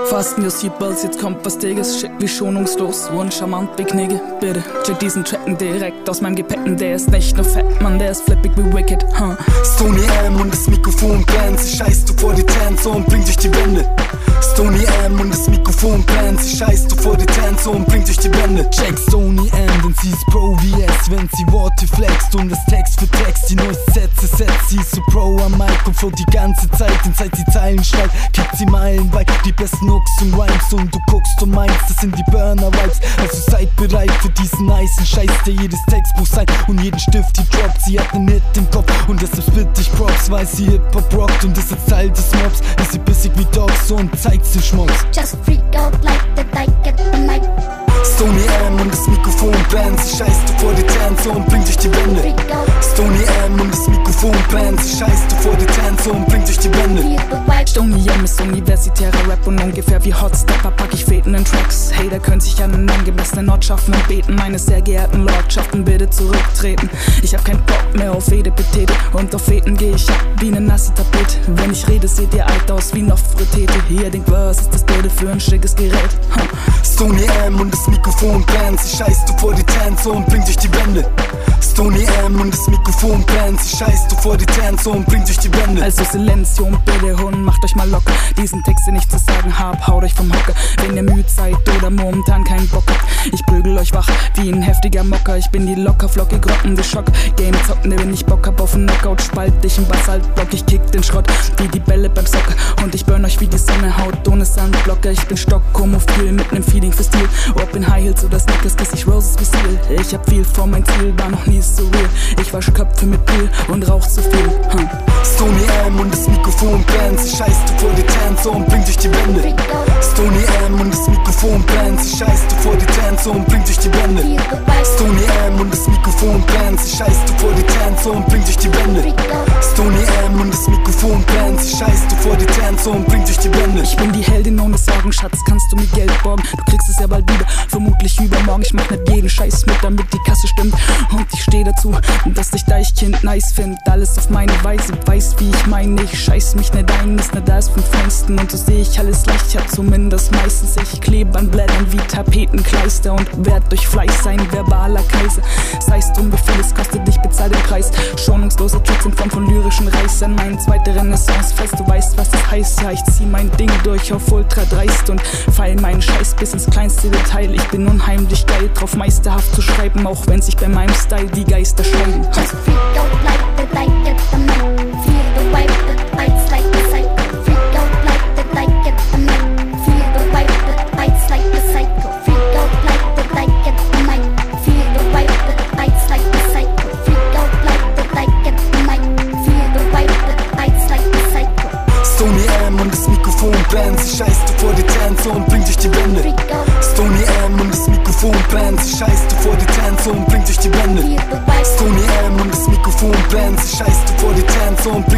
Fasten your seatbelts, jetzt kommt was Diges. Schick wie schonungslos, uncharmant wie Knigge. Bitte check diesen Tracken direkt aus meinem Gepäcken. Der ist nicht nur fett, Mann, der ist flippig wie Wicked, Stony M und das Mikrofon brennt. Sie scheißt du vor die Tänze und bringt dich die Wände. Stony M und das Mikrofon brennt. Sie scheißt du vor die Tänze und bringt dich die Wände. Check Stony M, denn sie ist Pro VS, wenn sie Worte flext und das Text für Text. Die neuesten Sätze setzt, sie ist so Pro am Mic und flow die ganze Zeit. Denn seit sie Zeilen schreibt, kickt sie meilenweit die besten Hooks und Rhymes. Und du guckst und meinst, das sind die Burner-Vibes. Also seid bereit für diesen nicen Scheiß, der jedes Textbuch sein und jeden Stift die droppt. Sie hat nen Hit im Kopf und deshalb spit ich Props, weil sie Hip-Hop rockt und ist jetzt Teil des Mobs. Ist sie bissig wie Dogs und zeigt den Schmutz. Just freak out like the dyke at the mic. Stony M und das Mikrofon brennt. Sie scheißt du vor die Tänze und bringt dich die Wände. Stony M und das Mikrofon brennt. Sie scheißt du vor die Tänze und bringt dich die Wände. Stony M ist universitärer Rap und ungefähr wie Hotstepper pack ich Feten in Tracks. Hater können sich an einen angemessenen Ort schaffen und beten. Meine sehr geehrten Lordschaften, bitte zurücktreten. Ich hab keinen Bock mehr auf Edepetete und auf Feten geh ich ab wie ne nasse Tapete. Wenn ich rede, seht ihr alt aus wie Nofretete. Ihr denkt, was ist das Bild für ein schickes Gerät? Stony M und das Mikrofon brennt. Sie scheißt du vor die Tänze und bringt dich die Wände. Stony M und das Mikrofon brennt. Sie scheißt du vor die Tänze und bringt dich die Wände. Also Silenzio und bitte Hund, macht euch mal locker. Diesen Text, den ich zu sagen hab, haut euch vom Hocker. Wenn ihr müde seid oder momentan keinen Bock habt, ich prügel euch wach wie ein heftiger Mocker. Ich bin die locker flockig rockende Schock. Game zockende, wenn ich Bock hab auf einen Knockout. Spalt dich im Basaltblock, ich kick den Schrott wie die Bälle beim Soccer. Und ich burn euch wie die Sonne, Haut ohne Sandblocker. Ich bin stockhomophil mit nem Feeling für Stil. Ob in High Heels oder Sneakers, kiss ich Roses wie Seal. Ich hab viel vor, mein Ziel war noch nie so real. Ich wasch Köpfe mit Pool und rauch zu viel. Stony M und das Mikrofon brennt. Sie scheißt du vor die Tänze und bringt dich die Wände. Stony M und das Mikrofon brennt. Sie scheißt du vor die Tänze und bringt dich die Wände. Stony M und das Mikrofon brennt. Sie scheißt du vor die Tänze und bringt dich die Wände. Stony M und das Mikrofon brennt. Sie scheißt du vor die Tänze und bringt dich die Wände. Ich bin die Heldin ohne Sorgen, Schatz, kannst du mir Geld borgen? Du kriegst es ja bald wieder, vermutlich übermorgen. Ich mach nicht jeden Scheiß mit, damit die Kasse stimmt. Und ich steh dazu, dass ich Deichkind nice find. Alles auf meine Weise, weiß wie ich meine. Ich scheiß mich nicht ein, ist nicht das vom Feinsten. Und so seh ich alles leicht, ja zumindest meistens. Ich klebe an Blättern wie Tapetenkleister und werd durch Fleiß ein verbaler Kaiser. Sei's drum, wie viel es kostet, ich bezahl den Preis. Schonungsloser Tricks in Form von lyrischen Reißern. Meine zweite Renaissance, falls du weißt, was das heißt. Ja, ich zieh mein Ding durch auf ultra dreist und feil meinen Scheiß bis ins kleinste Detail. Ich bin unheimlich geil drauf, meisterhaft zu schreiben, auch wenn sich bei meinem Style die Geister scheiden. Just freak out like the dyke at the mic. Feel the vibe that bites like the psycho. Freak out like the dyke at the mic. Feel the vibe that bites like the psycho. Freak out like the dyke at the mic. Feel the vibe that bites like the psycho. Freak out like the dyke at the mic. Feel the vibe that bites like the psycho. Stony M und das Mikrofon brennt. Sie scheißt du vor die Tänze und bringt dich die Wände. Stony M und das Mikrofon brennt. Sie scheißt du vor die Tänze und bringt dich die Wände. Stony M und das Mikrofon brennt. Sie scheißt du vor die Tänze und bringt